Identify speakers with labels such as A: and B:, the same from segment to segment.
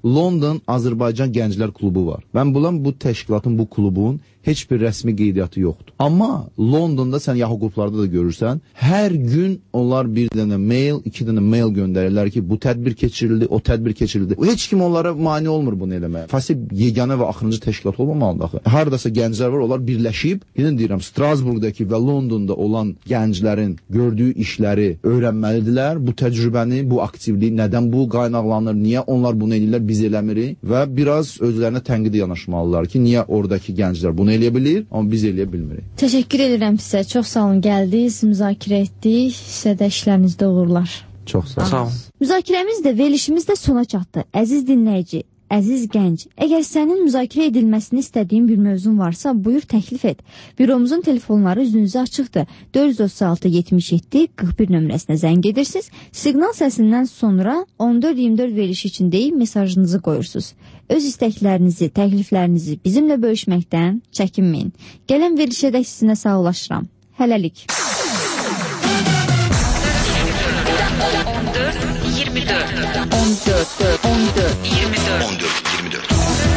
A: London Azərbaycan Gənclər Klubu var. Mən bu təşkilatın, bu klubun heç bir rəsmi qeydiyyatı yoxdur. Amma Londonda sən Yahoo qruplarda da görürsən, hər gün onlar bir dənə mail, 2 dənə mail göndərirlər ki, bu tədbir keçirildi, o tədbir keçirildi. Heç kim onlara mane olmur bunu eləməyə. FASİB yeganə və axırıncı təşkilat olmamalıdır axı. Hardasa gənclər var, onlar birləşib, yenə deyirəm, Strasburgdakı və Londonda olan gənclərin gördüyü işləri öyrənməlidirlər. Bu təcrübəni, bu aktivliyi, nədən bu qaynaqlanır, niyə onlar bunu edirlər, biz eləmirik və biraz özlərinə tənqidi yanaşmalılar ki, niyə oradakı gənclər bunu eləyə bilir, amma biz eləyə bilmirik.
B: Təşəkkür edirəm sizə. Çox sağ olun, gəldiniz, müzakirə etdik. Sizə də işlərinizdə uğurlar.
A: Çox sağ olun.
B: Müzakirəmiz də, verilişimiz də sona çatdı. Əziz dinləyici, əziz gənc, əgər sənin müzakirə edilməsini istədiyin bir mövzun varsa, buyur təklif et. Büromuzun telefonları üzünüzə açıqdır. 436-77-41 nömrəsinə zəng edirsiniz. Siqnal səsindən sonra 14-24 veriliş üçün deyib mesajınızı qoyursunuz. Öz istəklərinizi, təkliflərinizi bizimlə bölüşməkdən çəkinməyin. Gələn verilişədək sizinlə sağlaşıram. Hələlik.
C: 14-24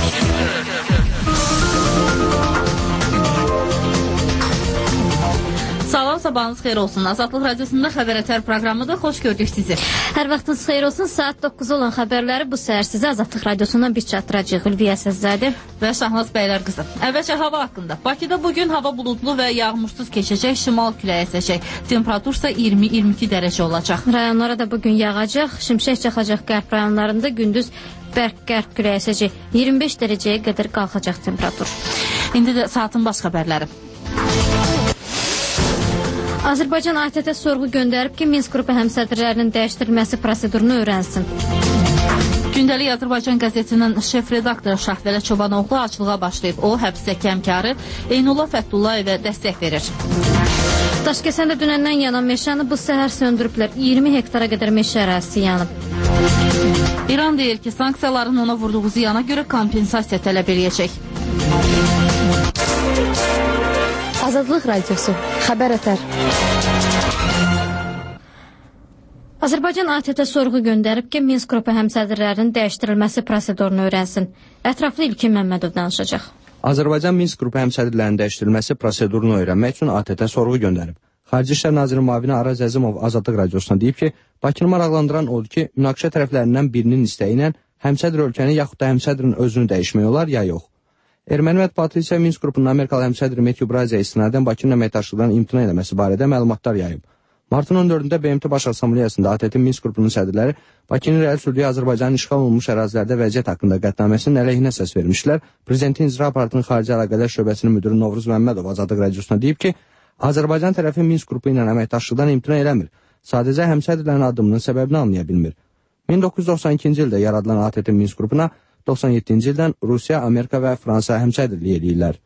D: Salam, sabahınız xeyir olsun. Azadlıq Radiosunda Xəbər Ətər proqramıdır. Xoş gördük sizi.
B: Hər vaxtınız xeyir olsun. Saat 9 olan xəbərləri bu səhər sizə Azadlıq Radiosundan biz çatdıracağıq. Ülviyə Səzzadə
D: və Şahnaz Bəylər qızı. Əvvəlcə hava haqqında. Bakıda bugün hava buludlu və yağmursuz keçəcək, şimal küləyi əsəcək. Temperatur isə 20-22 dərəcə olacaq.
B: Rayonlara da bugün yağacaq, şimşək çaxacaq qərb rayonlarında, gündüz bərk qərb küləyi əsəcək. 25 dərəcəyə qədər qalxacaq temperatur.
D: İndi də saatın baş xəbərləri.
B: Azərbaycan ATƏT sorğu göndərib ki, Minsk qrupu həmsədrlərinin dəyişdirilməsi prosedurunu öyrənsin.
D: Gündəlik Azərbaycan qəzetinin şef redaktoru Şahvələ Çobanoğlu açılığa başlayıb. O, həbsdəki həmkarı Eynullah Fətullayevə dəstək verir.
B: Daşkəsəndə dünəndən yanan meşəni bu səhər söndürüblər. 20 hektara qədər meşə ərazisi yanıb.
D: İran deyir ki, sanksiyaların ona vurduğu ziyana görə kompensasiya tələb eləyəcək.
B: Azadlıq Radiosu, Xəbər Ətər. Azərbaycan ATƏT sorğu göndərib ki, Minsk qrupu həmsədrlərinin dəyişdirilməsi prosedurunu öyrənsin. Ətraflı İlkin Məmmədov danışacaq.
E: Azərbaycan Minsk qrupu həmsədrlərinin dəyişdirilməsi prosedurunu öyrənmək üçün ATƏT sorğu göndərib. Xarici İşlər Naziri müavini Araz Əzimov Azadlıq Radiosuna deyib ki, Bakını maraqlandıran odur ki, münaqişə tərəflərindən birinin istəyi ilə həmsədr ölkəni yaxud da həmsədrin özünü dəyişmək olar ya yox. Erməni mətbuatı isə Minsk qrupunun Amerikalı həmsədri Matthew Braziyə istinadən Bakının əməkdaşlıqdan imtina eləməsi barədə məlumatlar yayıb. Martın 14-də BMT Baş Assambleyasında ATƏT-in Minsk qrupunun sədrləri Bakının irəli sürdüyü Azərbaycanın işğal olunmuş ərazilərdə vəziyyət haqqında qətnaməsinin əleyhinə səs vermişlər. Prezidentin İcra Aparatının Xarici Əlaqələr Şöbəsinin müdürü Novruz Məmmədov Azadlıq Radiosuna deyib ki, Azərbaycan tərəfi Minsk qrupu ilə əməkdaşlıqdan imtina eləmir. Sadəcə həmsədrlərin addımının səbəbini anlaya bilmir. 1992-ci ildə yaradılan ATƏT-in Minsk qrupuna 97-ci ildən Rusiya, Amerika və Fransa həmsədrlik edirlər.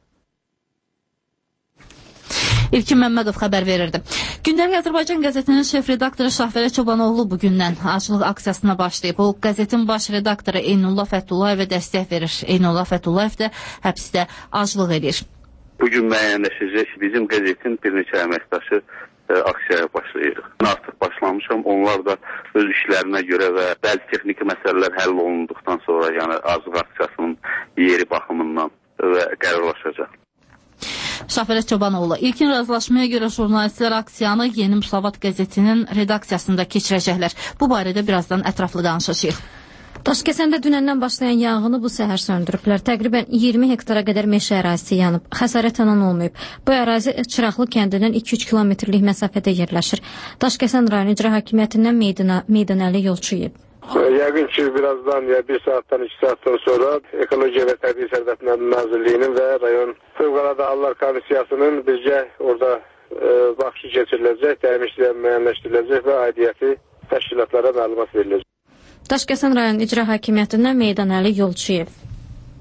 D: İlkin Məmmədov xəbər verirdi. Gündəlik Azərbaycan qəzetinin şef redaktoru Şahvələ Çobanoğlu bugündən açılıq aksiyasına başlayıb. O, qəzetin baş redaktoru Eynullah Fətullayevə dəstək verir. Eynullah Fətullayev də həbsdə aclıq edir.
F: Bugün müəyyənləşəcək ki, bizim qəzetin bir neçə əməkdaşı aksiyaya başlayır. Artıq başlamışam. Onlar da öz işlərinə görə və bəzi texniki məsələlər həll olunduqdan sonra, yəni aclıq aksiyasının yeri baxımından və qərarlaşacaq.
D: Şahvələ Çobanoğlu, ilkin razılaşmaya görə jurnalistlər aksiyanı Yeni Müsavat qəzetinin redaksiyasında keçirəcəklər. Bu barədə birazdan ətraflı danışacağıq.
B: Daşkəsəndə dünəndən başlayan yanğını bu səhər söndürüblər. Təqribən 20 hektara qədər meşə ərazisi yanıb. Xəsarət alan olmayıb. Bu ərazi Çıraqlı kəndindən 2-3 kilometrlik məsafədə yerləşir. Daşkəsən rayon icra hakimiyyətindən Meydanəli yolçu yiyib.
G: Yəqin ki, birazdan, bir saatdan, 2 saatdan sonra Ekologiya və Təbii Sərvət Nazirliyinin və rayon Fövqəladə Hallar Komissiyasının birgə orada baxışı keçiriləcək, dəyişikliklər müəyyənləşdiriləcək və aidiyyəti təşkilatlara məlumat veriləcək.
B: Daşkəsən rayon icra hakimiyyətindən Meydanəli yolçuyev.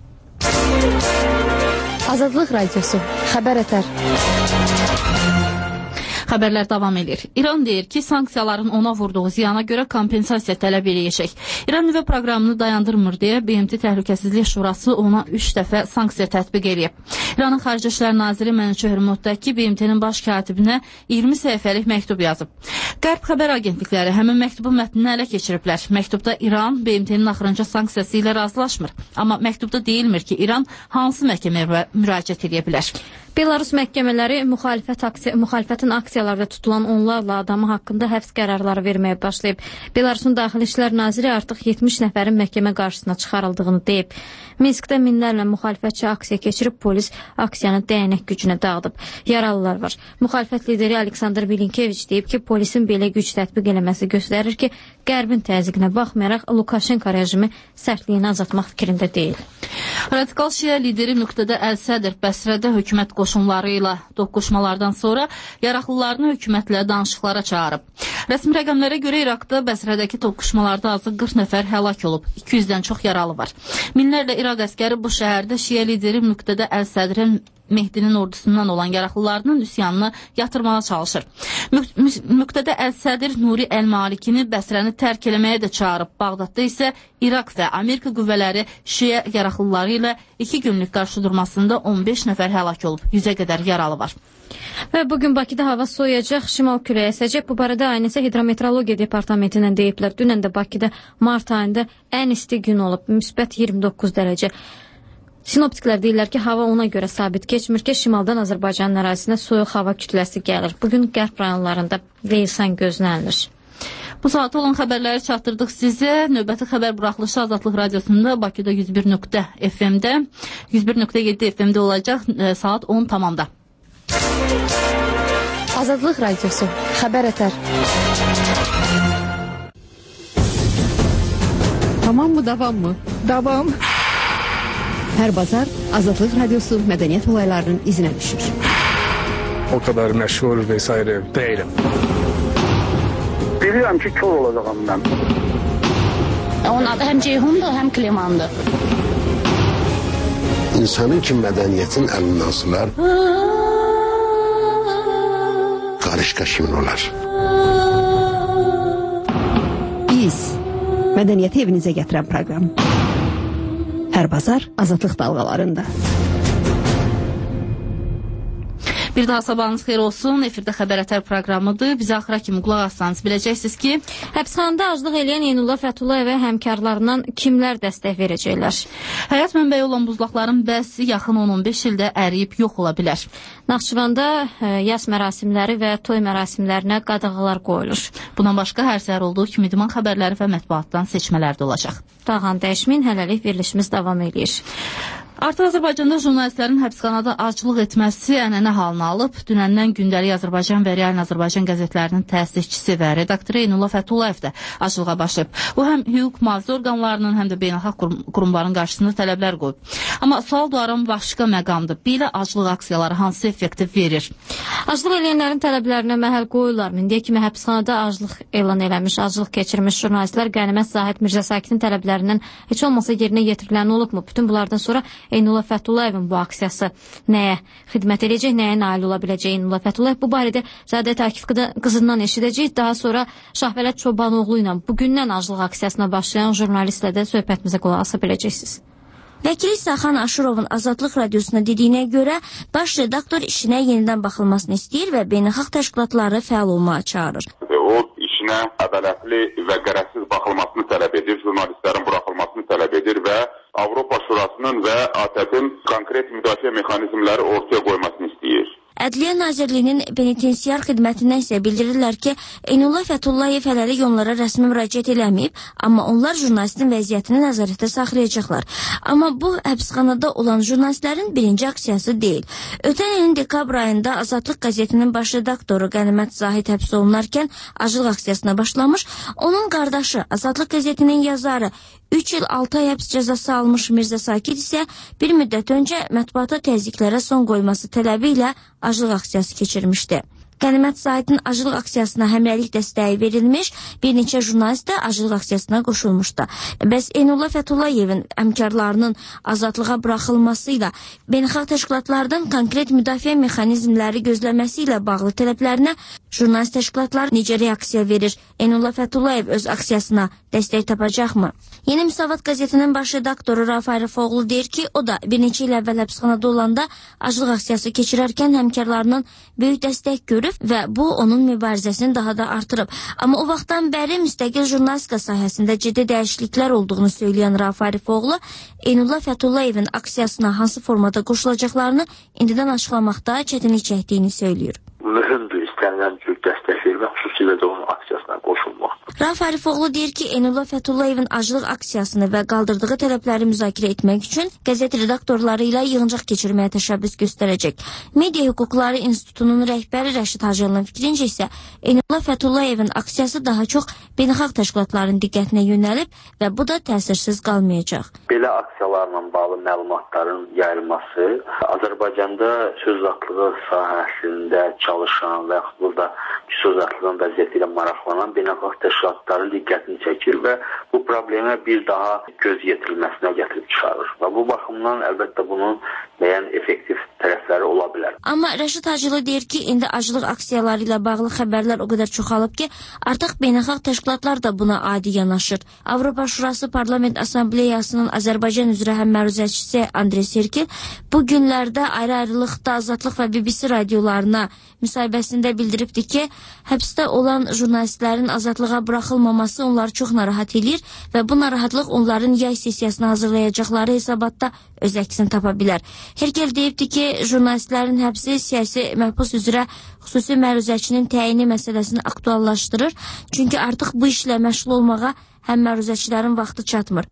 B: Azadlıq Radiosu, Xəbər Ətər.
D: Xəbərlər davam edir. İran deyir ki, sanksiyaların ona vurduğu ziyana görə kompensasiya tələb edəcək. İran nüvə proqramını dayandırmır deyə BMT Təhlükəsizlik Şurası ona 3 dəfə sanksiya tətbiq edib. İranın Xarici İşlər Naziri Mənsuh Hürmüzdəki BMT-nin baş katibinə 20 səhifəlik məktub yazıb. Qərb xəbər agentlikləri həmin məktubun mətnini ələ keçiriblər. Məktubda İran BMT-nin axırıncı sanksiyası ilə razılaşmır. Amma məktubda deyilmir ki, İran hansı məhkəməyə müraciət edə bilər.
B: Belarus məhkəmələri müxalifətin aksiyalarda tutulan onlarla adamı haqqında həbs qərarları verməyə başlayıb. Belarusun Daxili İşlər Naziri artıq 70 nəfərin məhkəmə qarşısına çıxarıldığını deyib. Minskdə minlərlə müxalifətçi aksiya keçirib, polis aksiyanı dəyənək gücünə dağıdıb. Yaralılar var. Müxalifət lideri Aleksandr Bilinkeviç deyib ki, polisin belə güc tətbiq eləməsi göstərir ki, Qərbin təzyiqinə baxmayaraq Lukashenko rejimi sərtliyini azaltmaq fikrində deyil.
D: Radikal Şiə lideri nöqtədə Əl-Sədr Bəsrədə hökumət qoşunları ilə toqquşmalardan sonra yaraqlılarını hökumətlə danışıqlara çağırıb. Rəsmi rəqəmlərə görə İraqda Bəsrədəki toqquşmalarda azı 40 nəfər həlak olub, 200-dən çox yaralı var. Minlərlə İraq əskəri bu şəhərdə Şiə lideri nöqtədə Əl-Sədrin Mehdinin ordusundan olan yaraqlılarının üsyanını yatırmağa çalışır. Müqtədə Əl-Sədr Nuri Əl-Malikini Bəsrəni tərk eləməyə də çağırıb. Bağdadda isə İraq və Amerika qüvvələri Şiə yaraqlıları ilə 2 günlük qarşıdurmasında 15 nəfər həlak olub, 100-ə qədər yaralı var.
B: Və bugün Bakıda hava soyuyacaq, şimal küləyi əsəcək. Bu barədə ANS Hidrometeorologiya Departamentindən deyiblər. Dünən də Bakıda mart ayında ən isti gün olub, müsbət 29 dərəcə. Sinoptiklər deyirlər ki, hava ona görə sabit keçmir ki, şimaldan Azərbaycanın ərazisinə soyuq hava kütləsi gəlir. Bugün qərb rayonlarında leysan gözlənilir.
D: Bu saat olan xəbərləri çatdırdıq sizə. Növbəti xəbər buraxılışı Azadlıq Radiosunda Bakıda 101.FM-də, 101.7 FM-də olacaq saat 10 tamamda.
C: Azadlıq Radiosu, xəbər ətər.
H: Tamam mı, davam mı?
C: Davam.
H: Hər bazar Azadlıq Radiosu mədəniyyət olaylarının izinə düşür.
I: O kadar məşğul vesaire değilim.
F: Bilirəm ki, kör olacağım mən.
J: Onun adı həm Ceyhundur, həm Klimandır.
K: İnsanın ki, mədəniyyətin əlindən sılar, qarışqa kimin olar?
H: Biz, mədəniyyəti evinizə gətirən proqram. Hər bazar Azadlıq dalğalarında.
D: Bir daha sabahınız xeyir olsun. Efirdə xəbər ətər proqramıdır. Bizə axıra kimi qulaq assanız biləcəksiniz ki,
B: həbsxanada aclıq eləyən Eynullah Fətullayevə həmkarlarından kimlər dəstək verəcəklər?
D: Həyat mənbəyi olan buzlaqların bəzi yaxın 10-15 ildə əriyib yox ola bilər.
B: Naxçıvanda yas mərasimləri və toy mərasimlərinə qadağalar qoyulur.
D: Bundan başqa hər səhər olduğu kimi idman xəbərləri və mətbuatdan seçmələr də olacaq.
B: Dağan dəyişməyin, hələlik verilişimiz davam edir.
D: Artıq Azərbaycanda jurnalistlərin həbsxanada aclıq etməsi ənənə halını alıb. Dünəndən Gündəlik Azərbaycan və Real Azərbaycan qəzetlərinin təsisçisi və redaktoru Eynullah Fətullayev də aclığa başlayıb. O həm hüquq mühafizə orqanlarının, həm də beynəlxalq qurumların qarşısında tələblər qoyub. Amma sual doğuran başqa məqamdır. Belə aclıq aksiyaları hansı effekti verir?
B: Aclıq eləyənlərin tələblərinə məhəl qoyurlar. İndiyə kimi həbsxanada aclıq elan eləmiş, aclıq keçirmiş jurnalistlər Qənimət Zahid Mirzəsakitin tələblərindən heç olmasa yerinə yetirilən olubmu? Bütün bunlardan sonra Eynullah Fətullayevin bu aksiyası nəyə xidmət edəcək, nəyə nail ola biləcək Eynullah Fətullayev? Bu barədə Zadət Akif qızından eşidəcək. Daha sonra Şahvələt Çobanoğlu ilə bugündən aclıq aksiyasına başlayan jurnalistlə də söhbətimizə qulaq asa biləcəksiniz.
L: Vəkili Saxan Aşırovun Azadlıq Radiosuna dediyinə görə baş redaktor işinə yenidən baxılmasını istəyir və beynəlxalq təşkilatları fəal olmağa çağırır.
M: O işinə ədalətli və qərəzsiz baxılmasını tələb edir, jurnalistlərin buraxılmasını tələb edir və Avropa Şurasının və ATƏT-in konkret müdafiə mexanizmləri ortaya qoymasını istəyir.
L: Ədliyyə Nazirliyinin penitensiar xidmətindən isə bildirirlər ki, Eynullah Fətullayev hələlik onlara rəsmi müraciət eləməyib, amma onlar jurnalistin vəziyyətini nəzarətdə saxlayacaqlar. Amma bu, həbsxanada olan jurnalistlərin birinci aksiyası deyil. Ötən ilin dekabr ayında Azadlıq qəzetinin baş redaktoru Qənimət Zahid həbs olunarkən aclıq aksiyasına başlamış, onun qardaşı Azadlıq qəzetinin yazarı 3 il 6 ay həbs cəzası almış Mirzə Sakit isə bir müddət öncə mətbuata təzyiqlərə son qoyması tələbi ilə aclıq aksiyası keçirmişdi. Qənimət Zahidin acılıq aksiyasına həmrəylik dəstəyi verilmiş, bir neçə jurnalist də acılıq aksiyasına qoşulmuşdu. Bəs Eynullah Fətullayevin həmkarlarının azadlığa buraxılması ilə beynəlxalq təşkilatlardan konkret müdafiə mexanizmləri gözləməsi ilə bağlı tələblərinə jurnalist təşkilatlar necə reaksiya verir? Eynullah Fətullayev öz aksiyasına dəstək tapacaqmı? Yeni Müsavat qəzetinin baş redaktoru Rauf Arifoğlu deyir ki, o da bir neçə il əvvəl həbsxanada olanda acılıq aksiyası keçirərkən həmkarlarının böyük dəstək görüb və bu onun mübarizəsini daha da artırıb. Amma o vaxtdan bəri müstəqil jurnalistika sahəsində ciddi dəyişikliklər olduğunu söyləyən Rauf Arifoğlu, Eynullah Fətullayevin aksiyasına hansı formada qoşulacaqlarını indidən açıqlamaqda çətinlik çəkdiyini söylüyor.
N: Mühümdür istənilən cür dəstək vermək, xüsusilə də onun aksiyasına qoşulmaq.
L: Rauf Arifoğlu deyir ki, Eynullah Fətullayevin acılıq aksiyasını və qaldırdığı tələbləri müzakirə etmək üçün qəzet redaktorları ilə yığıncaq keçirməyə təşəbbüs göstərəcək. Media Hüquqları İnstitutunun rəhbəri Rəşid Hacıyanın fikrincə isə Eynullah Fətullayevin aksiyası daha çox beynəlxalq təşkilatların diqqətinə yönəlib və bu da təsirsiz qalmayacaq.
N: Belə aksiyalarla bağlı məlumatların yayılması Azərbaycanda söz azadlığı sahəsində çalışan və burada söz azadlığının vəziyyəti ilə maraqlanan beynəlxalq təşkilatların diqqətini çəkir və bu problemə bir daha göz yetirilməsinə gətirib çıxarır. Və bu baxımdan əlbəttə bunun müəyyən effektiv tərəfləri ola bilər.
L: Amma Rəşid Hacılı deyir ki, indi acılıq aksiyaları ilə bağlı xəbərlər o qədər çoxalıb ki, artıq beynəlxalq təşkilatlar da buna adi yanaşır. Avropa Şurası Parlament Assambleyasının Azərbaycan üzrə həmməruzəçisi Andrey Serkil bu günlərdə ayrı-ayrılıqda Azadlıq və BBC radiolarına müsahibəsində bildiribdi ki, həbsdə olan jurnalistlərin azadlığa buraxılmaması onları çox narahat edir və bu narahatlıq onların yay sessiyasına hazırlayacaqları hesabatda öz əksini tapa bilər. Herkel deyibdi ki, jurnalistlərin həbsi siyasi məhbus üzrə xüsusi məruzəçinin təyini məsələsini aktuallaşdırır, çünki artıq bu işlə məşğul olmağa həm məruzəçilərin vaxtı çatmır.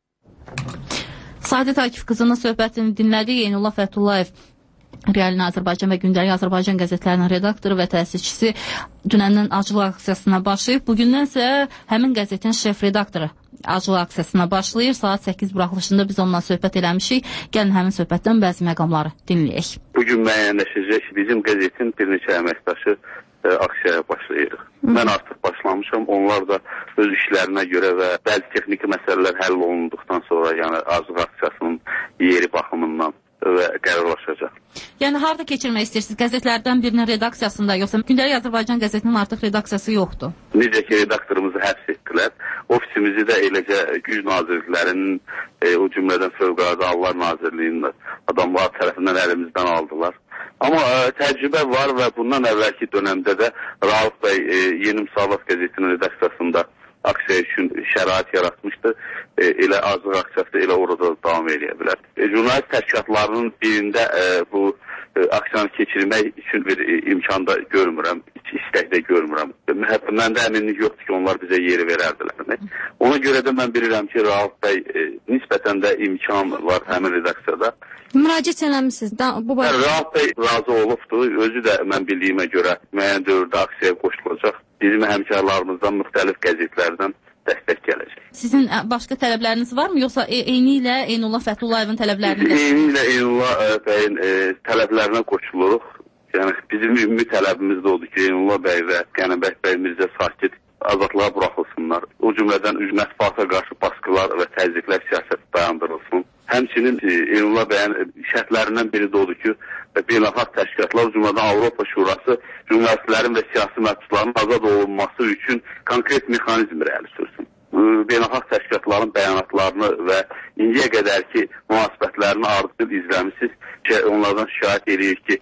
D: Sadət Akif qızının söhbətini dinlədik. Eynullah Fətullayev Realin Azərbaycan və Gündəlik Azərbaycan qəzetlərinin redaktoru və təsisçisi dünəndən acılıq aksiyasına başlayıb. Bugündən isə həmin qəzetin şef redaktoru acılıq aksiyasına başlayır. Saat 8 buraxılışında biz onunla söhbət eləmişik. Gəlin həmin söhbətdən bəzi məqamları dinləyək.
F: Bugün müəyyənləşəcək ki, bizim qəzetin bir neçə əməkdaşı aksiyaya başlayırıq. Mən artıq başlamışam. Onlar da öz işlərinə görə və bəzi texniki məsələlər həll olunduqdan sonra, yəni acılıq aksiyasının yeri baxımından və qərarlaşacaq.
D: Yəni harada keçirmək istəyirsiniz? Qəzetlərdən birinin redaksiyasında, yoxsa Gündəlik Azərbaycan qəzetinin artıq redaksiyası yoxdur?
F: Necə ki, redaktorumuzu həbs etdilər. Ofisimizi də eləcə Güc Nazirliklərinin, o cümlədən Fövqəladə Hallar Nazirliyinin adamlar tərəfindən əlimizdən aldılar. Amma təcrübə var və bundan əvvəlki dönəmdə də Rauf bəy Yeni Müsavat qəzetinin redaksiyasında aksiya üçün şərait yaratmışdı. Elə acılıq aksiyası elə orada davam edə bilər. Jurnalist təşkilatlarının birində bu aksiyanı keçirmək üçün bir imkan da görmürəm, istək də görmürəm. Məndə əminlik yoxdur ki, onlar bizə yeri verərdilər. Ona görə də mən bilirəm ki, Rauf bəy nisbətən də imkan var həmin redaksiyada.
B: Müraciət eləmişsiniz.
F: Rauf bəy razı olubdur. Özü də mən bildiyimə görə müəyyən dövrdə aksiyaya qoşulacaq. Bizim həmkarlarımızdan müxtəlif qəzetlərdən dəstək gələcək.
D: Sizin başqa tələbləriniz varmı, yoxsa eyni ilə Eynullah Fətullayevin tələblərini?
F: Eyni ilə Eynullah bəyin tələblərinə qoşuluruq. Yəni bizim ümumi tələbimiz də odur ki, Eynullah bəy və Qənimət bəy Mirzə Sakit azadlığa buraxılsınlar. O cümlədən mətbuata qarşı baskılar və təzyiqlər siyasəti dayandırılsın. Həmçinin Eynullah bəyin şərtlərindən biri də odur ki, beynəlxalq təşkilatlar, o cümlədən Avropa Şurası jurnalistlərin və siyasi məhbusların azad olunması üçün konkret mexanizm irəli sürsün. Beynəlxalq təşkilatların bəyanatlarını və indiyə qədərki münasibətlərini ardıcıl izləmişsiniz ki, onlardan şikayət edirik ki,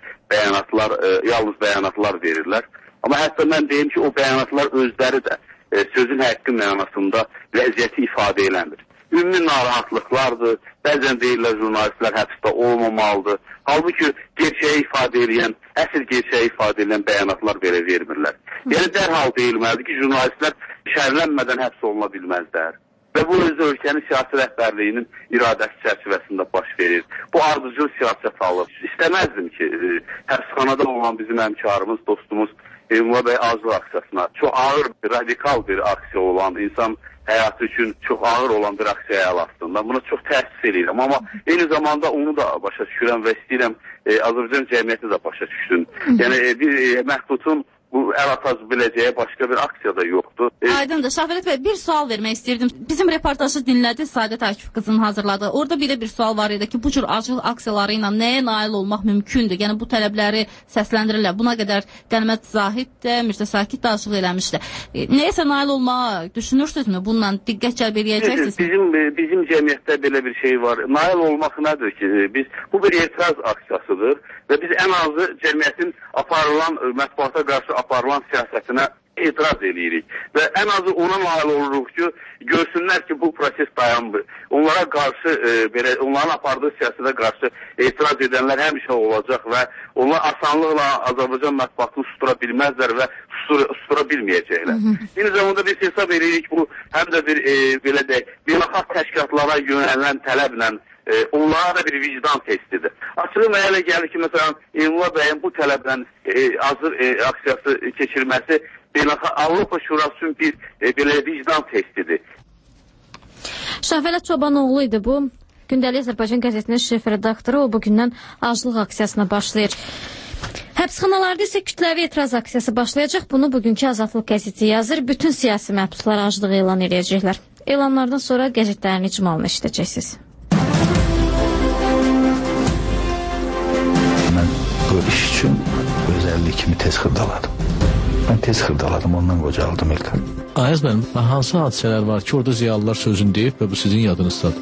F: yalnız bəyanatlar verirlər. Amma hətta mən deyim ki, o bəyanatlar özləri də sözün həqqi mənasında vəziyyəti ifadə eləmir. Ümumi narahatlıqlardır, bəzən deyirlər jurnalistlər həbsdə olmamalıdır. Halbuki gerçəyi ifadə edən, əsl gerçəyi ifadə edən bəyanatlar belə vermirlər. Yəni dərhal deyilməlidir ki, jurnalistlər şərlənmədən həbs oluna bilməzlər. və bu özü ölkənin siyasi rəhbərliyinin iradəsi çərçivəsində baş verir. Bu ardıcıl siyasət alır. İstəməzdim ki, həbsxanada olan bizim həmkarımız, dostumuz Eynullah bəy azlıq aksiyasına çox ağır, radikal bir aksiya olan, insan həyatı üçün çox ağır olan bir aksiyaya aslında. Buna çox təəssüf edirəm. Amma eyni zamanda onu da başa düşürəm və istəyirəm Azərbaycan cəmiyyəti də başa düşsün. Yəni bir məhdudun bu əl ataz biləcəyi başqa bir aksiya da yoxdur.
D: Aydındır. Şahvərət bəy, bir sual vermək istəyirdim. Bizim reportajı dinlədi Saadət Akif qızının hazırladığı. Orada bir sual var idi ki, bu cür acıl aksiyaları ilə nəyə nail olmaq mümkündür? Yəni bu tələbləri səsləndirirlər. Buna qədər Qənimət Zahid də, Mirzə Sakit də açıq eləmişdi. Nəyəsə nail olmağı düşünürsünüzmü? Bununla diqqət cəlb edəcəksiniz?
F: Bizim cəmiyyətdə belə bir şey var. Nail olmaq nədir ki? Bu bir etiraz aksiyasıdır və biz ən azı cəmiyyətin aparılan, mətbuata qarşı aparılan siyasətinə etiraz edirik. Və ən azı ona nail oluruq ki, görsünlər ki, bu proses dayanmır. Onlara qarşı, onların apardığı siyasətə qarşı etiraz edənlər həmişə olacaq və onlar asanlıqla Azərbaycan mətbuatını sustura bilməzlər və sustura bilməyəcəklər. Eyni zamanda biz hesab edirik, bu həm də bir, belə deyək, beynəlxalq təşkilatlara yönələn tələblə onlara da bir vicdan testidir. Açığı mənə elə gəlir ki, məsələn, Eynullah bəyin bu tələblə hazır aksiyası keçirməsi Avropa Şurası üçün bir belə vicdan testidir.
B: Şahvərət Çobanoğlu idi bu. Gündəlik Azərbaycan qəzetinin şef redaktoru. O bugündən aclıq aksiyasına başlayır. Həbsxanalarda isə kütləvi etiraz aksiyası başlayacaq. Bunu bugünkü Azadlıq qəzeti yazır. Bütün siyasi məhbuslar aclığı elan edəcəklər. Elanlardan sonra qəzetlərin icmalını eşidəcəksiniz.
O: Mən bu iş üçün özəllik kimi tez xırdaladım. Mən tez xırdaladım, ondan qocaldım İlqar.
P: Ayaz mənim, hansı hadisələr var ki, orada ziyalılar sözünü deyib və bu sizin yadınızdadır?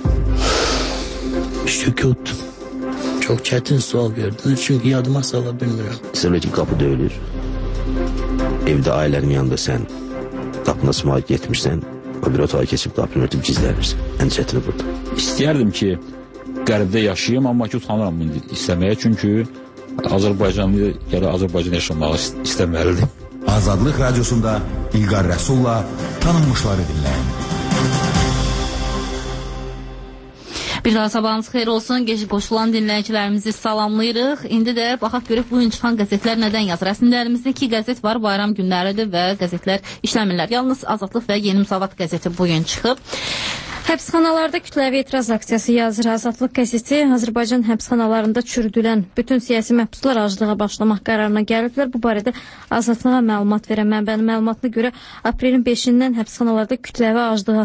Q: Sükut. Çox çətin sual verdiniz, çünki yadıma sala bilmirəm.
R: Sən ki, qapı döyülür. Evdə ailənin yanında sən qapına sımaya getmişsən, o bir otağa keçib qapını örtüb gizlənirsən. Ən çətini burada.
S: İstəyərdim ki, qəribdə yaşayayım, amma ki, utanıram bunu istəməyə, çünki Azərbaycanlı ya da Azərbaycan yaşamağı istəməlidir.
T: Azadlıq Radiosunda İlqar Rəsulla tanınmışları dinləyin.
D: Bir daha sabahınız xeyir olsun. Gecə qoşulan dinləyicilərimizi salamlayırıq. İndi də baxaq görək bu gün çıxan qəzetlər nədən yazır. Əslində əlimizdə 2 qəzet var. Bayram günləridir və qəzetlər işləmirlər. Yalnız Azadlıq və Yeni Müsavat qəzeti bugün çıxıb.
B: Həbsxanalarda kütləvi etiraz aksiyası yazır Azadlıq qəzeti. Azərbaycan həbsxanalarında çürüdülən bütün siyasi məhbuslar aclığa başlamaq qərarına gəliblər. Bu barədə Azadlığa məlumat verən mənbənin məlumatına görə aprelin 5-dən həbsxanalarda kütləvi aclığa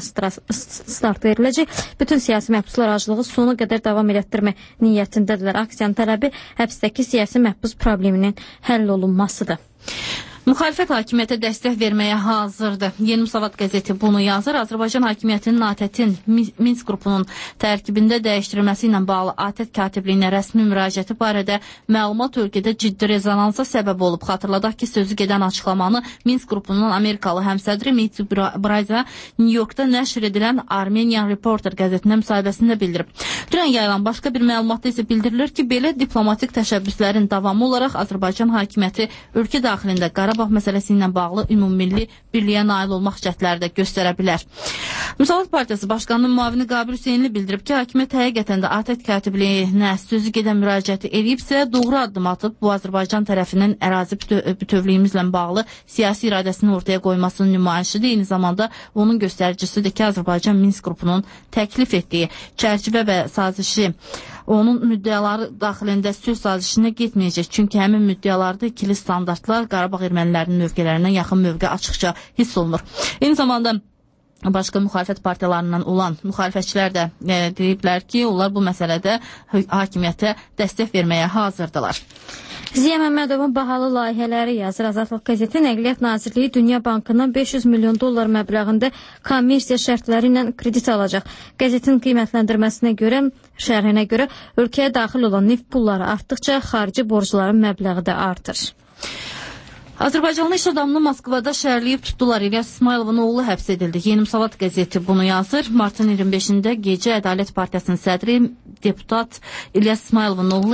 B: start veriləcək. Bütün siyasi məhbuslar aclığı sona qədər davam elətdirmək niyyətindədirlər. Aksiyanın tələbi həbsdəki siyasi məhbus probleminin həll olunmasıdır.
D: Müxalifət hakimiyyətə dəstək verməyə hazırdır. Yeni Müsavat qəzeti bunu yazır. Azərbaycan hakimiyyətinin ATƏT-in Minsk qrupunun tərkibində dəyişdirilməsi ilə bağlı ATƏT katibliyinə rəsmi müraciəti barədə məlumat ölkədə ciddi rezonansa səbəb olub. Xatırladaq ki, sözü gedən açıqlamanı Minsk qrupunun Amerikalı həmsədri Mitsi Brayza New Yorkda nəşr edilən Armenian Reporter qəzetində müsahibəsində bildirib. Dünən yayılan başqa bir məlumatda isə bildirilir ki, belə diplomatik təşəbbüslərin davamı olaraq Azərbaycan hakimiyyəti ölkə daxilində Qarabağ məsələsi ilə bağlı ümumilli birliyə nail olmaq cəhdləri də göstərə bilər. Müsavat Partiyası Başqanının müavini Qabil Hüseynli bildirib ki, hakimiyyət həqiqətən də ATƏT katibliyinə sözü gedən müraciəti edibsə, doğru addım atıb bu Azərbaycan tərəfinin ərazi bütövlüyümüzlə bağlı siyasi iradəsini ortaya qoymasının nümayişidir. Eyni zamanda onun göstəricisidir ki, Azərbaycan Minsk qrupunun təklif etdiyi çərçivə və sazişi onun müddəaları daxilində sülh sazişinə getməyəcək. Çünki həmin müddəalarda ikili standartlar Qarabağ ermənilərinin mövqelərinə yaxın mövqe açıqca hiss olunur. Eyni zamanda başqa müxalifət partiyalarından olan müxalifətçilər də deyiblər ki, onlar bu məsələdə hakimiyyətə dəstək verməyə hazırdılar.
B: Ziya Məmmədovun bahalı layihələri yazır Azadlıq qəzeti. Nəqliyyat Nazirliyi Dünya Bankından $500 milyon məbləğində kommersiya şərtləri ilə kredit alacaq. Qəzetin qiymətləndirməsinə görə, şərhinə görə ölkəyə daxil olan neft pulları artdıqca xarici borcların məbləği də artır.
D: Azərbaycanlı iş adamını Moskvada şəhərləyib tutdular. İlyas İsmayılovun oğlu həbs edildi. Yeni Müsavat qəzeti bunu yazır. Martın 25-də gecə Ədalət Partiyasının sədri deputat İlyas İsmayılovun oğlu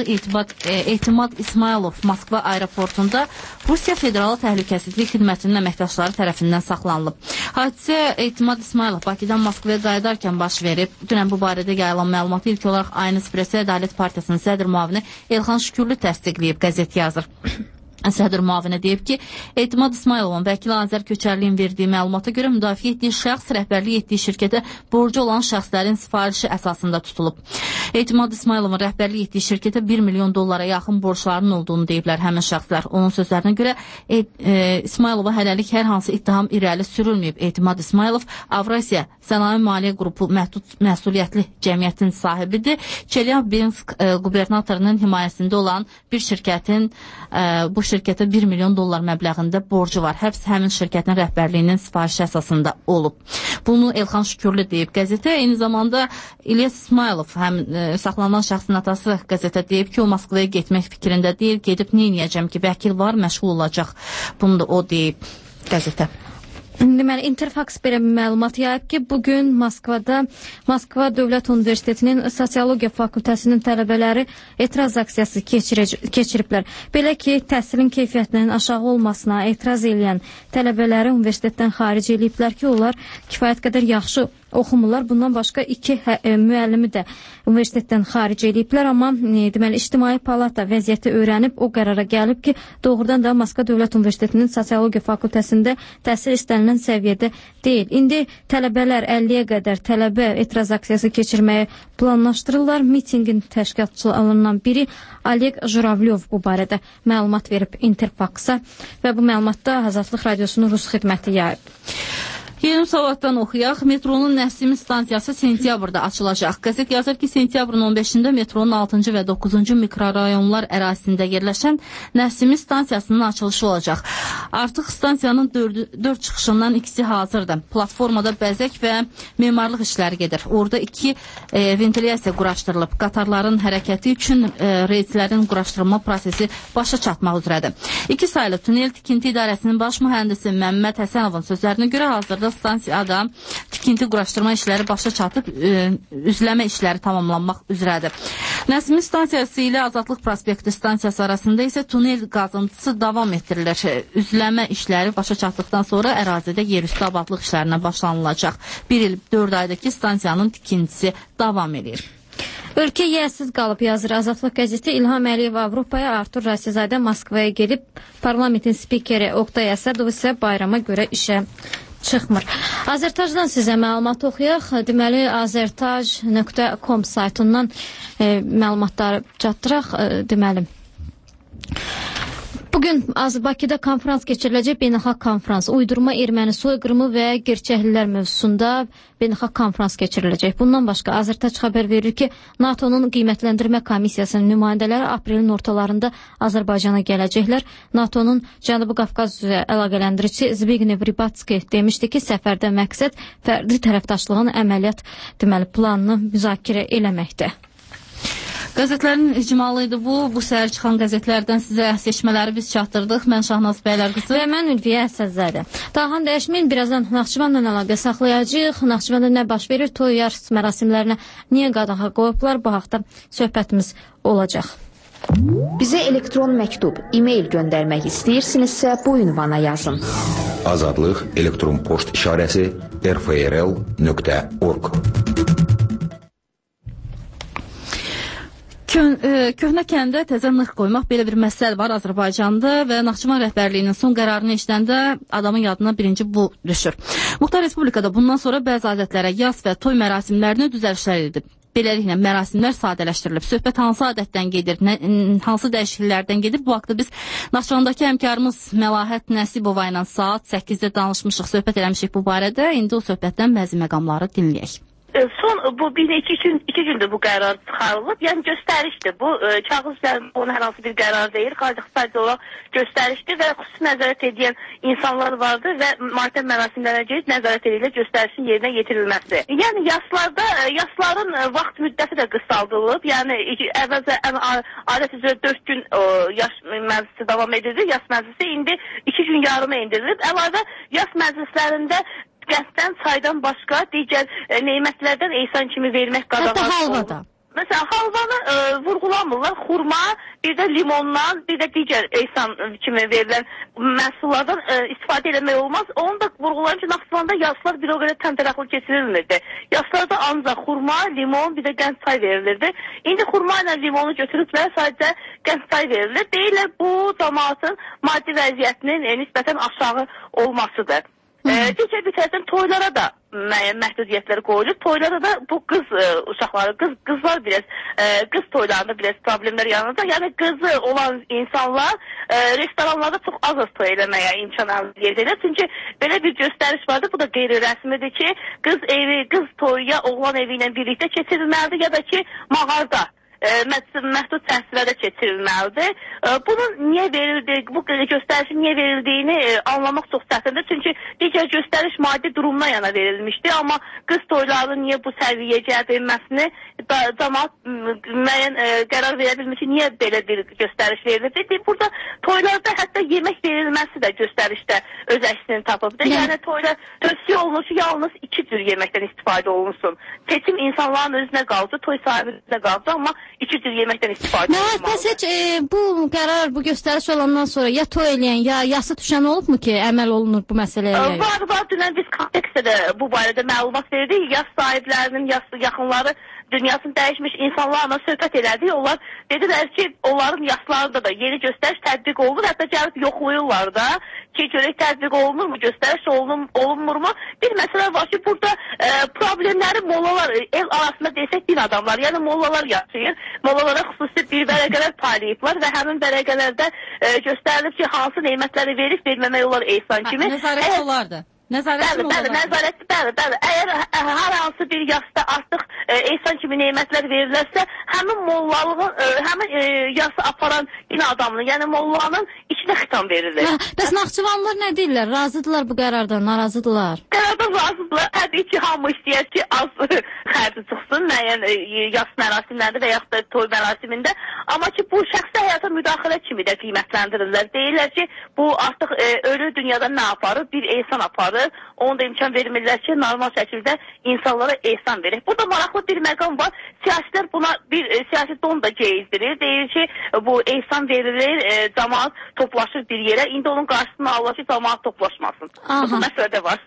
D: Etimad İsmayılov Moskva aeroportunda Rusiya Federalı Təhlükəsizlik Xidmətinin əməkdaşları tərəfindən saxlanılıb. Hadisə Etimad İsmayılov Bakıdan Moskvaya qayıdarkən baş verib. Dünən bu barədə yayılan məlumatı ilk olaraq Aynı Espresso Ədalət Partiyasının sədr müavini Elxan Şükürlü təsdiqləyib, qəzet yazır. Sədr müavinə deyib ki, Etimad İsmayılovun vəkili Azər Köçərliyin verdiyi məlumata görə müdafiə etdiyi şəxs rəhbərlik etdiyi şirkətə borcu olan şəxslərin sifarişi əsasında tutulub. Etimad İsmayılovun rəhbərlik etdiyi şirkətə 1 milyon dollara yaxın borçlarının olduğunu deyiblər həmin şəxslər. Onun sözlərinə görə İsmayılova hələlik hər hansı ittiham irəli sürülməyib. Etimad İsmayılov Avrasiya Sənaye Maliyyə Qrupu məhdud məsuliyyətli cəmiyyətin sahibidir. Çelyabinsk qubernatorunun himayəsində olan bir şirkətin bu şirkətə 1 milyon dollar məbləğində borcu var. Həbs həmin şirkətin rəhbərliyinin sifarişi əsasında olub. Bunu Elxan Şükürlü deyib qəzetə. Eyni zamanda İlyas İsmayılov, saxlanılan şəxsin atası qəzetə deyib ki, o Moskvaya getmək fikrində deyil. Gedib neyniyəcəm ki, vəkil var, məşğul olacaq. Bunu da o deyib qəzetə.
B: Deməli, Interfax belə bir məlumat yayıb ki, bugün Moskvada Moskva Dövlət Universitetinin Sosiologiya Fakültəsinin tələbələri etiraz aksiyası keçiriblər. Belə ki, təhsilin keyfiyyətinin aşağı olmasına etiraz edən tələbələri universitetdən xaric ediblər ki, onlar kifayət qədər yaxşı oxumurlar. Bundan başqa 2 müəllimi də universitetdən xaric ediblər, amma deməli İctimai Palata vəziyyəti öyrənib o qərara gəlib ki, doğrudan da Moskva Dövlət Universitetinin Sosiologiya Fakültəsində təhsil istənilən səviyyədə deyil. İndi tələbələr 50-yə qədər tələbə etiraz aksiyası keçirməyə planlaşdırırlar. Mitingin təşkilatçılarından biri Oleg Juravyov bu barədə məlumat verib Interfax-a və bu məlumatda Azadlıq Radiosunun Rus xidməti yayıb.
D: Yeni Müsavatdan oxuyaq. Metronun Nəsimi stansiyası sentyabrda açılacaq. Qəzet yazır ki, sentyabrın 15-də metronun 6-cı və 9-cu mikrorayonlar ərazisində yerləşən Nəsimi stansiyasının açılışı olacaq. Artıq stansiyanın 4 çıxışından ikisi hazırdır. Platformada bəzək və memarlıq işləri gedir. Orada 2 ventilyasiya quraşdırılıb. Qatarların hərəkəti üçün reyslərin quraşdırılma prosesi başa çatmaq üzrədir. 2 saylı tunel tikinti idarəsinin baş mühəndisi Məmməd Həsənovun sözlərinə görə hazırda stansiyada tikinti quraşdırma işləri başa çatıb, üzləmə işləri tamamlanmaq üzrədir. Nəsimi stansiyası ilə Azadlıq prospekti stansiyası arasında isə tunel qazıntısı davam etdirilir. Üzləmə işləri başa çatdıqdan sonra ərazidə yerüstü abadlıq işlərinə başlanılacaq. 1 il 4 aydakı stansiyanın tikintisi davam edir.
B: Ölkə yiyəsiz qalıb, yazır Azadlıq qəzeti. İlham Əliyev Avropaya, Artur Rasizadə Moskvaya gedib, parlamentin spikeri Oqtay Əsədov isə bayrama görə işə çıxmır. Azərtajdan sizə məlumat oxuyaq. Deməli, azertaj.com saytından məlumatları çatdıraq. Deməli, bugün Bakıda konferans keçiriləcək, beynəlxalq konferans. Uydurma erməni soyqırımı və gerçəklilər mövzusunda beynəlxalq konferans keçiriləcək. Bundan başqa Azərtac xəbər verir ki, NATO-nun qiymətləndirmə komissiyasının nümayəndələri aprelin ortalarında Azərbaycana gələcəklər. NATO-nun Cənubi Qafqaz üzrə əlaqələndirici Zbigniew Rybacki demişdi ki, səfərdə məqsəd fərdi tərəfdaşlığın əməliyyat planını müzakirə eləməkdir.
D: Qəzetlərin icmalı idi bu. Bu səhər çıxan qəzetlərdən sizə seçmələri biz çatdırdıq. Mən Şahnaz Bəylərqızı
B: və mən Ülviyə Əsəzzadə. Dağhan dəyişməyin, birazdan Naxçıvanla əlaqə saxlayacağıq. Naxçıvanda nə baş verir? Toy yarış mərasimlərinə niyə qadağa qoyublar? Bu haqda söhbətimiz olacaq.
U: Bizə elektron məktub, e-mail göndərmək istəyirsinizsə bu ünvana yazın.
T: Azadlıq elektron post işarəsi rfrl.org.
D: Köhnə kəndə təzə nırx qoymaq belə bir məsələ var Azərbaycanda və Naxçıvan rəhbərliyinin son qərarını eşidəndə adamın yadına birinci bu düşür. Muxtar Respublikada bundan sonra bəzi adətlərə, yas və toy mərasimlərinə düzəlişlər edilib. Beləliklə, mərasimlər sadələşdirilib. Söhbət hansı adətdən gedir, hansı dəyişikliklərdən gedir? Bu haqda biz Naxçıvandakı həmkarımız Məlahət Nəsibova ilə saat 8-də danışmışıq, söhbət eləmişik bu barədə. İndi o söhbətdən bəzi məqamları dinləyək.
A: Son bu iki gündür bu qərar çıxarılıb. Yəni göstərişdir. Bu kağız üzərində onun hər hansı bir qərar deyil. Sadəcə olaraq göstərişdir və xüsusi nəzarət edən insanlar vardır və matəm mərasimlərə gedib nəzarət edilir göstərişin yerinə yetirilməsi. Yəni yaşların vaxt müddəti də qısaldılıb. Yəni əvvəlcə adət üzrə 4 gün yaş məclisi davam edirdi. Yaş məclisi indi 2 gün yarıma indirilib. Əlavə yaş məclislərində qəsdən çaydan başqa digər nemətlərdən ehsan kimi vermək qadağan.
B: Hətta halvada.
A: Məsələn, halvanı vurğulamırlar. Xurma, bir də limondan, bir də digər ehsan kimi verilən məhsullardan istifadə etmək olmaz. Onu da vurğulayım ki, Naxçıvanda yaşlar bir o qədər təntəraqlı keçirilmirdi. Yaşlarda ancaq xurma, limon, bir də qənd çay verilirdi. İndi xurma ilə limonu götürüblər, sadəcə qənd çay verilir. Deyirlər, bu cəmaatın maddi vəziyyətinin nisbətən aşağı olmasıdır. Digər bir tərəfdən toylara da müəyyən məhdudiyyətlər qoyulub. Toylara da bu qız uşaqları, qızlar biraz, qız toylarında biraz problemlər yanında. Yəni qızı olan insanlar restoranlarda çox az toy eləməyə imkan əldə edirlər. Çünki belə bir göstəriş vardı, bu da qeyri-rəsmidir ki, qız toyuya oğlan evi ilə birlikdə keçirilməlidir ya da ki, mağarada. Məhdud çərçivədə keçirilməlidir. Bunun niyə verildi, bu göstərişin niyə verildiyini anlamaq çox çətindir. Çünki digər göstəriş maddi durumuna yana verilmişdi. Amma qız toylarının niyə bu səviyyəyə cəlb edilməsini cəmaat müəyyən qərar verə bilmiş ki, niyə belə bir göstəriş verildi. Burada toylarda hətta yemək verilməsi də göstərişdə öz əksini tapıbdır. Yəni toyda tövsiyə olunur ki, yalnız 2 cür yeməkdən istifadə olunsun. Seçim insanların özünə qaldı, toy sahibinin özünə qaldı, amma 2 cür yeməkdən istifadə olunmalıdır.
B: Bəs heç bu qərar, bu göstəriş olandan sonra ya toy eləyən, ya yası düşən olubmu ki, əməl olunur bu məsələyə?
A: Var. Dünən biz kontekstdə də bu barədə məlumat verdik. Yas sahiblərinin, yas yaxınları dünyasını dəyişmiş insanlarla söhbət elədik. Onlar dedilər ki, onların yaşlarında da yeni göstəriş tətbiq olunur. Hətta gəlib yoxlayırlar da ki, görək tətbiq olunurmu, göstəriş olunmurmu? Bir məsələ var ki, burada problemləri mollalar, el arasında desək bir adamlar, yəni mollalar yaşayır. Mollalara xüsusi bir vərəqələr paylayıblar və həmin vərəqələrdə göstərilib ki, hansı neymətləri verib verməmək olar ehsan kimi.
D: Nəzarət olardı.
A: Bəli. Əgər hər hansı bir yaşda artıq ehsan kimi neymətlər verirlərsə, həmin mollalığın, həmin yası aparan yine adamın, yəni mollanın içinə xitam verilir.
B: Bəs Naxçıvanlılar nə deyirlər? Razıdırlar bu qərardan, narazıdırlar?
A: Qərardan razıdırlar. Təbii ki, hamı istəyər ki, az xərci çıxsın, müəyyən yas mərasimlərdə və yaxud da toy mərasimində. Amma ki, bu şəxsi həyata müdaxilə kimi də qiymətləndirirlər. Deyirlər ki, bu artıq ölü dünyada nə aparır? Bir ehsan aparır. Onu da imkan vermirlər ki, normal şəkildə insanlara ehsan verir. Burada maraqlı bir məqam var. Siyasilər buna bir siyasi don da geyizdirir. Deyir ki, bu ehsan verilir, cəmaat toplaşır bir yerə. İndi onun qarşısını alır ki, cəmaat toplaşmasın. Bu məsələdə var.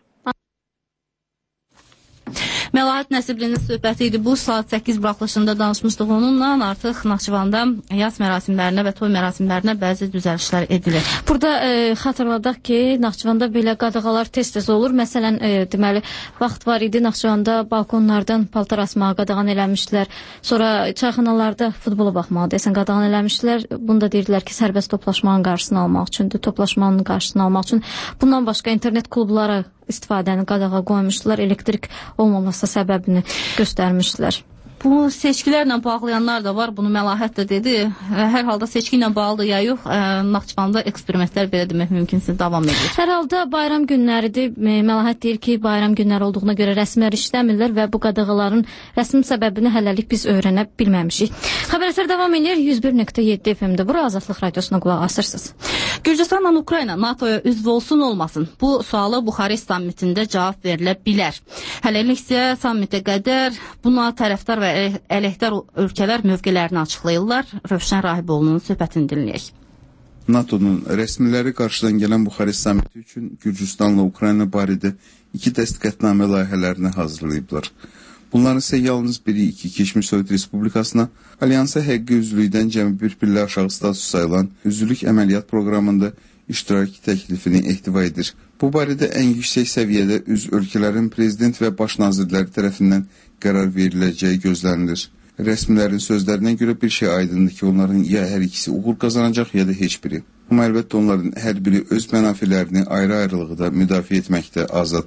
D: Məlahət Nəsiblinin söhbəti idi. Bu saat 8 buraxılışında danışmışdıq onunla. Artıq Naxçıvanda yas mərasimlərinə və toy mərasimlərinə bəzi düzəlişlər edilir.
B: Burada xatırladaq ki, Naxçıvanda belə qadağalar tez-tez olur. Məsələn, deməli, vaxt var idi Naxçıvanda balkonlardan paltar asmağa qadağan eləmişdilər. Sonra çayxanalarda futbola baxmağa desən qadağan eləmişdilər. Bunu da deyirdilər ki, sərbəst toplaşmanın qarşısını almaq üçündür, toplaşmanın qarşısını almaq üçün. Bundan başqa internet klubları istifadəni qadağa qoymuşdular, elektrik olmaması səbəbini göstərmişdilər.
D: Bu seçkilərlə bağlayanlar da var, bunu Məlahət də dedi. Hər halda seçki ilə bağlıdır ya yox, Naxçıvanda eksperimentlər belə demək mümkünsə davam edir.
B: Hər halda bayram günləridir. Məlahət deyir ki, bayram günləri olduğuna görə rəsmilər işləmirlər və bu qadağaların rəsmi səbəbini hələlik biz öyrənə bilməmişik. Xəbərlər davam edir 101.7 FM-də. Bura Azadlıq Radiosuna qulaq asırsınız.
D: Gürcüstanla Ukrayna NATO-ya üzv olsun olmasın? Bu sualı Buxarest sammitində cavab verilə bilər. Hələlik isə sammitə qədər buna tərəfdar və əleyhdar ölkələr mövqelərini açıqlayırlar. Rövşən Rahiboğlu'nun söhbətini dinləyək.
V: NATO'nun rəsmiləri qarşıdan gələn Buxarest sammiti üçün Gürcüstanla Ukrayna barədə 2 təsdiqatnamə layihələrini hazırlayıblar. Bunların isə yalnız biri keçmiş Sovet Respublikasına alyansa həqiqi üzvlükdən cəmi bir pillə aşağı status sayılan üzvlük əməliyyat proqramında iştiraki təklifini ehtiva edir. Bu barədə ən yüksək səviyyədə üzv ölkələrin prezident və baş nazirləri tərəfindən qərar veriləcəyi gözlənilir. Rəsmilərin sözlərinə görə bir şey aydındır ki, onların ya hər ikisi uğur qazanacaq, ya da heç biri. Amma əlbəttə onların hər biri öz mənafilərini ayrı-ayrılıqda müdafiə etməkdə azaddır.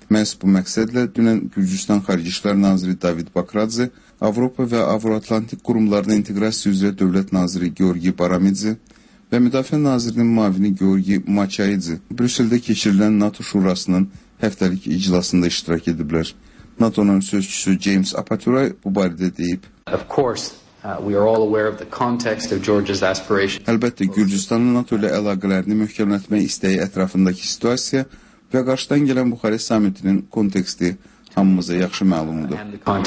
V: Məhz bu məqsədlə dünən Gürcüstan Xarici İşlər Naziri David Bakradze, Avropa və Avroatlantik qurumlarına inteqrasiya üzrə Dövlət Naziri Georgi Baramidze və Müdafiə Nazirinin müavini Georgi Maçayidze Brüsseldə keçirilən NATO Şurasının həftəlik iclasında iştirak ediblər. NATO'nun sözçüsü James Apaturay bu barədə deyib. Əlbəttə, Gürcüstanın NATO ilə əlaqələrini möhkəmlətmək istəyi ətrafındakı situasiya və qarşıdan gələn Buxarest sammitinin konteksti hamımıza yaxşı məlumdur.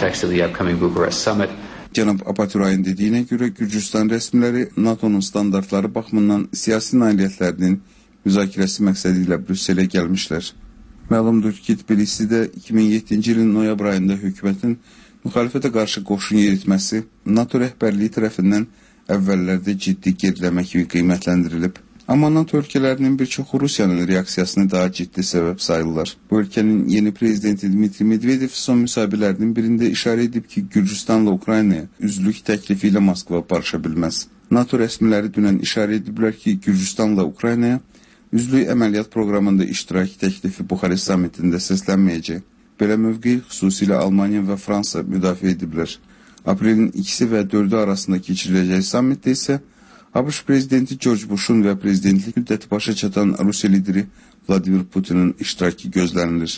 V: Cənab Apaturayın dediyinə görə Gürcüstan rəsmiləri NATO'nun standartları baxımından siyasi nailiyyətlərinin müzakirəsi məqsədi ilə Brüsselə gəlmişlər. Məlumdur ki, Tbilisidə 2007-ci ilin noyabr ayında hökumətin müxalifətə qarşı qoşun yeritməsi NATO rəhbərliyi tərəfindən əvvəllərdə ciddi geriləmə kimi qiymətləndirilib. Amma NATO ölkələrinin bir çoxu Rusiyanın reaksiyasını daha ciddi səbəb sayırlar. Bu ölkənin yeni prezidenti Dmitri Medvedev son müsahibələrinin birində işarə edib ki, Gürcüstanla Ukraynaya üzvlük təklifi ilə Moskva barışa bilməz. NATO rəsmiləri dünən işarə ediblər ki, Gürcüstanla Ukraynaya üzvlük əməliyyat proqramında iştirak təklifi Buxarest sammitində səslənməyəcək. Belə mövqeyi xüsusilə Almaniya və Fransa müdafiə ediblər. Aprelin 2-si və 4-ü arasında keçiriləcək sammitdə isə ABŞ prezidenti George Bush'un və prezidentlik müddəti başa çatan Rusiya lideri Vladimir Putin'in iştirakı gözlənilir.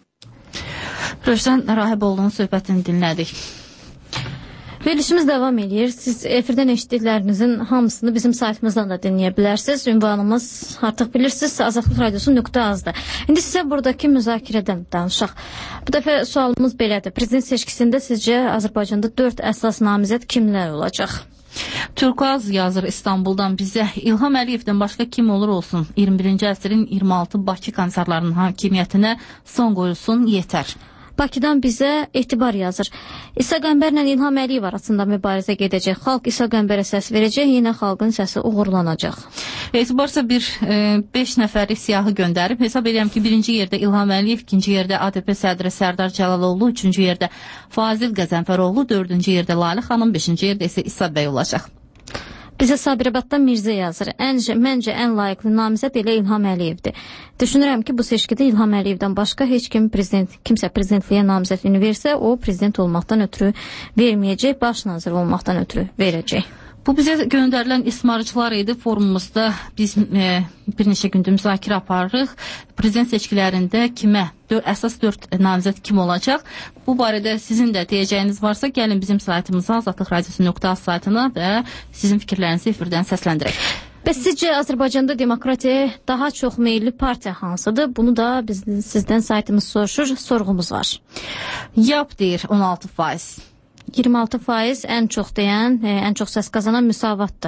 D: Rövşən Rahiboğlu'nun söhbətini dinlədik.
B: Verilişimiz davam edir. Siz efirdən eşitdiklərinizin hamısını bizim saytımızdan da dinləyə bilərsiniz. Ünvanımız artıq bilirsiniz, azadlıqradiosu.az-dır. İndi sizə buradakı müzakirədən danışaq. Bu dəfə sualımız belədir. Prezident seçkisində sizcə Azərbaycanda 4 əsas namizəd kimlər olacaq?
D: Turkuaz yazır İstanbuldan bizə. İlham Əliyevdən başqa kim olur olsun, 21-ci əsrin 26 Bakı komissarlarının hakimiyyətinə son qoyulsun, yetər.
B: Bakıdan bizə Etibar yazır. İsa Qəmbərlə İlham Əliyev arasında mübarizə gedəcək. Xalq İsa Qəmbərə səs verəcək, yenə xalqın səsi uğurlanacaq.
D: Etibarsa 5 nəfərlik siyahı göndərib. Hesab edirəm ki, 1-ci yerdə İlham Əliyev, 2-ci yerdə ADP sədri Sərdar Cəlaloğlu, 3-cü yerdə Fazil Qəzənfəroğlu, 4-cü yerdə Lalə xanım, 5-ci yerdə isə İsa bəy olacaq.
B: Bizə Sabirabaddan Mirzə yazır. Məncə ən layiqli namizəd elə İlham Əliyevdir. Düşünürəm ki, bu seçkidə İlham Əliyevdən başqa heç kimsə prezidentliyə namizədliyini versə, o prezident olmaqdan ötürü verməyəcək, baş nazir olmaqdan ötürü verəcək.
D: Bu bizə göndərilən ismarıcılar idi. Forumumuzda biz bir neçə gündür müzakirə aparırıq. Prezident seçkilərində kimə, əsas 4 namizəd kim olacaq? Bu barədə sizin də deyəcəyiniz varsa, gəlin bizim saytımıza, azadlıqradiosu.az saytına və sizin fikirlərinizi efirdən səsləndirək.
B: Bəs sizcə Azərbaycanda demokratiyaya daha çox meyilli partiya hansıdır? Bunu da sizdən saytımız soruşur, sorğumuz var.
D: YAP deyir 16%.
B: 26% ən çox deyən, ən çox səs qazanan Müsavatdır.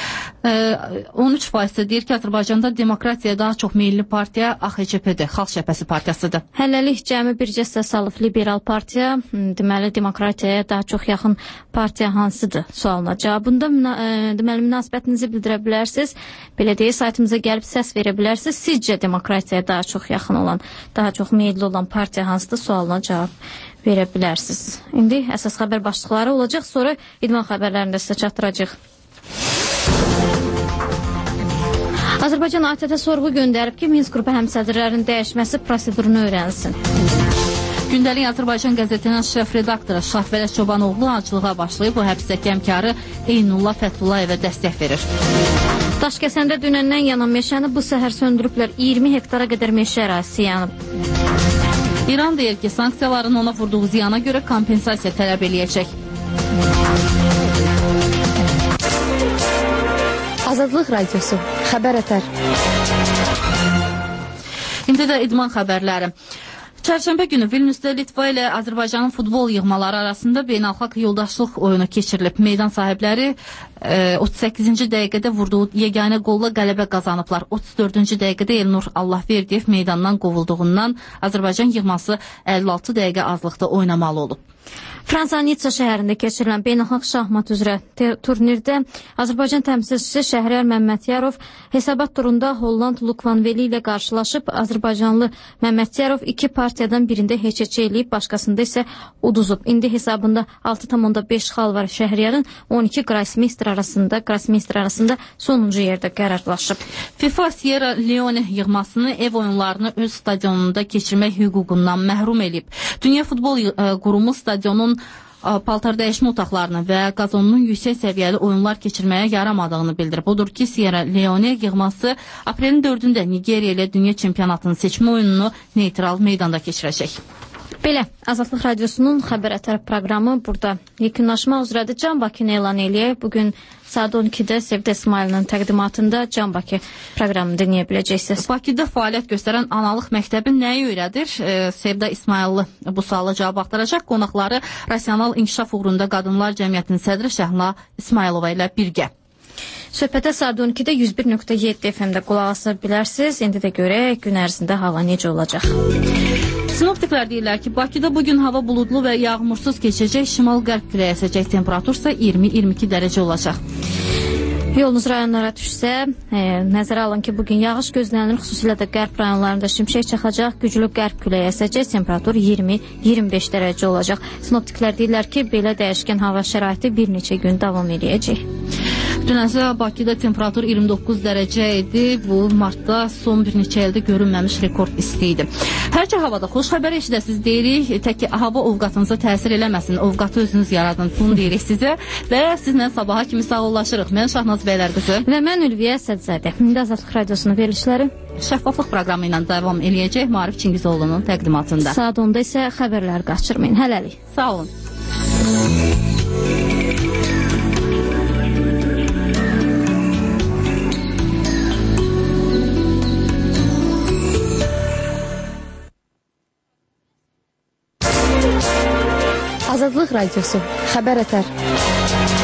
D: 13% deyir ki, Azərbaycanda demokratiyaya daha çox meyilli partiya AXCP-dir, Xalq Cəbhəsi partiyasıdır.
B: Hələlik cəmi bircə səs alıb liberal partiya, deməli demokratiyaya daha çox yaxın partiya hansıdır sualına cavabında deməli münasibətinizi bildirə bilərsiniz. Belə deyə saytımıza gəlib səs verə bilərsiniz. Sizcə demokratiyaya daha çox yaxın olan, daha çox meyilli olan partiya hansıdır sualına cavab verə bilərsiniz. İndi əsas xəbər başlıqları olacaq, sonra idman xəbərlərində sizə çatdıracaq. Azərbaycan ATƏT-ə sorğu göndərib ki, Minsk qrupu həmsədrlərinin dəyişməsi prosedurunu öyrənsin.
D: Gündəlik Azərbaycan qəzetinin şef redaktoru Şahvələ Çobanoğlu acılığa başlayıb. O həbsdəki həmkarı Eynullah Fətullayevə dəstək verir.
B: Daşkəsəndə dünəndən yanan meşəni bu səhər söndürüblər. 20 hektara qədər meşə ərazisi yanıb.
D: İran deyir ki, sanksiyaların ona vurduğu ziyana görə kompensasiya tələb eləyəcək.
C: Azadlıq Radiosu, xəbər ətər.
D: İndi də idman xəbərləri. Çərşənbə günü Vilniusda Litva ilə Azərbaycanın futbol yığmaları arasında beynəlxalq yoldaşlıq oyunu keçirilib. Meydan sahibləri 38-ci dəqiqədə vurduğu yeganə qolla qələbə qazanıblar. 34-cü dəqiqədə Elnur Allahverdiyev meydandan qovulduğundan Azərbaycan yığması 56 dəqiqə azlıqda oynamalı olub.
B: Fransanın Nitsa şəhərində keçirilən beynəlxalq şahmat üzrə turnirdə Azərbaycan təmsilçisi Şəhriyar Məmmədiyarov hesabat turunda Holland Lukvanveli ilə qarşılaşıb. Azərbaycanlı Məmmədiyarov 2 partiyadan birində heç eləyib, başqasında isə uduzub. İndi hesabında 6,5 xal var. Şəhriyarın 12 Grossmeister arasında sonuncu yerdə qərarlaşıb.
D: FIFA Sierra Leone yığmasını ev oyunlarını öz stadionunda keçirmək hüququndan məhrum edib. Dünya Futbol Qurumu stadionun paltar dəyişmə otaqlarını və qazonunun yüksək səviyyəli oyunlar keçirməyə yaramadığını bildirib. Odur ki, Sierra Leone yığması aprelin 4-də Nigeriya ilə dünya çempionatının seçmə oyununu neytral meydanda keçirəcək.
B: Belə, Azadlıq Radiosunun xəbər ətər proqramı burada yekunlaşmaq üzrədir. Can Bakını elan eləyək. Bugün saat 12-də Sevdə İsmail'in təqdimatında Can Bakı proqramını dinləyə biləcəksiniz.
D: Bakıda fəaliyyət göstərən analıq məktəbi nəyi öyrədir? Sevdə İsmail'lı bu suala cavab axtaracaq. Qonaqları Rasional İnkişaf Uğrunda Qadınlar Cəmiyyətinin sədri Şəhla İsmailova ilə birgə.
B: Söhbətə saat 12-də 101.7 FM-də qulaq asa bilərsiniz. İndi də görək gün ərzində hava necə olacaq.
D: Sinoptiklər deyirlər ki, Bakıda bugün hava buludlu və yağmursuz keçəcək, şimal-qərb küləyi əsəcək, temperatur isə 20-22 dərəcə olacaq.
B: Yolunuz rayonlara düşsə, nəzərə alın ki, bugün yağış gözlənilir, xüsusilə də qərb rayonlarında şimşək çaxacaq, güclü qərb küləyi əsəcək, temperatur 20-25 dərəcə olacaq. Sinoptiklər deyirlər ki, belə dəyişkən hava şəraiti bir neçə gün davam edəcək.
D: Dünəsə Bakıda temperatur 29 dərəcə idi. Bu martda son bir neçə ildə görünməmiş rekord isti idi. Hərçə havada xoş xəbər eşidəsiz deyirik. Tək ki, hava ovqatınıza təsir eləməsin. Ovqatı özünüz yaradın. Bunu deyirik sizə. Və sizlə sabaha kimi sağollaşırıq. Mən Şahnaz Bəylərqızı.
B: Və mən Ülviyə Sədzadə. İndi Azadlıq Radiosunun verilişləri
D: şəffaflıq proqramı ilə davam eləyəcək. Maarif Çingizoğlu'nun təqdimatında.
B: Saat 10-da isə xəbərlər qaçırmayın. Hələlik.
D: Sağ olun.
C: Azadlıq Radiosu. Xəbər ətər.